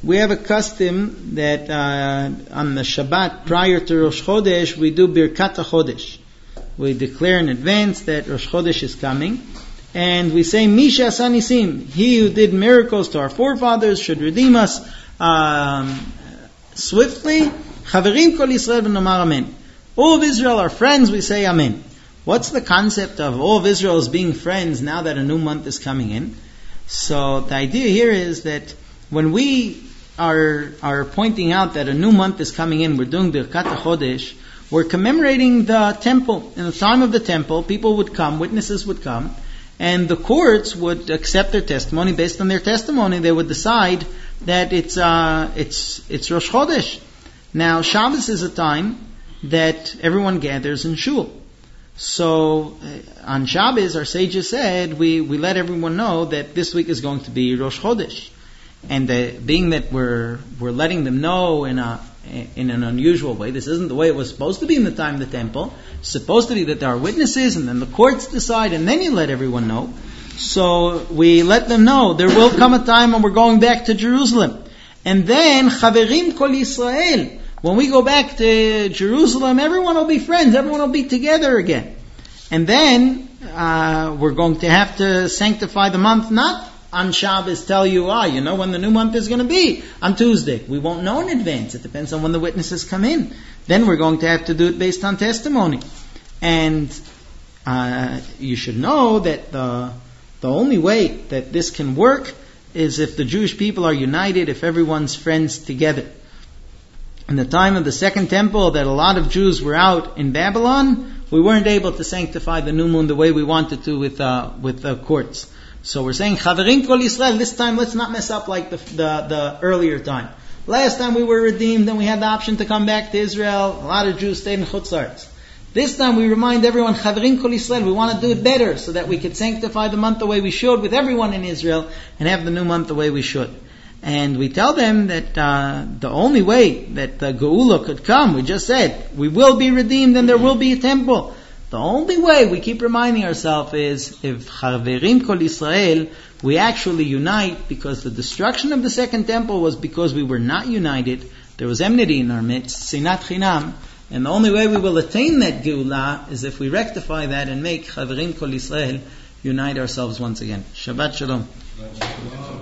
we have a custom that on the Shabbat prior to Rosh Chodesh, we do Birkat HaChodesh. We declare in advance that Rosh Chodesh is coming. And we say, Misha Asanisim, he who did miracles to our forefathers should redeem us swiftly. Chaverim kol Yisrael v'nomar amen. All of Israel are friends, we say amen. What's the concept of all of Israel as being friends now that a new month is coming in? So the idea here is that when we are pointing out that a new month is coming in, we're doing Birkat HaChodesh, we're commemorating the temple. In the time of the temple, people would come, witnesses would come, and the courts would accept their testimony. Based on their testimony, they would decide that it's Rosh Chodesh. Now, Shabbos is a time that everyone gathers in shul. So, on Shabbos, our sages said, we let everyone know that this week is going to be Rosh Chodesh. And being that we're letting them know in an unusual way, this isn't the way it was supposed to be in the time of the temple. It's supposed to be that there are witnesses, and then the courts decide, and then you let everyone know. So we let them know there will come a time when we're going back to Jerusalem. And then, Chaverim kol Yisrael, when we go back to Jerusalem, everyone will be friends, everyone will be together again. And then, we're going to have to sanctify the month, not on Shabbos tell you, when the new month is going to be, on Tuesday. We won't know in advance. It depends on when the witnesses come in. Then we're going to have to do it based on testimony. And you should know that the only way that this can work is if the Jewish people are united, if everyone's friends together. In the time of the Second Temple, that a lot of Jews were out in Babylon, we weren't able to sanctify the new moon the way we wanted to with the courts. So we're saying, Chaverim kol Yisrael, this time let's not mess up like the earlier time. Last time we were redeemed, then we had the option to come back to Israel. A lot of Jews stayed in Chutz La'aretz. This time we remind everyone, Chaverim kol Yisrael, we want to do it better so that we could sanctify the month the way we should with everyone in Israel and have the new month the way we should. And we tell them that the only way that the Geula could come, we just said, we will be redeemed and there will be a temple. The only way, we keep reminding ourselves, is if Chaverim kol Yisrael, we actually unite, because the destruction of the Second Temple was because we were not united. There was enmity in our midst, Sinat Chinam, and the only way we will attain that Geula is if we rectify that and make Chaverim kol Yisrael unite ourselves once again. Shabbat Shalom.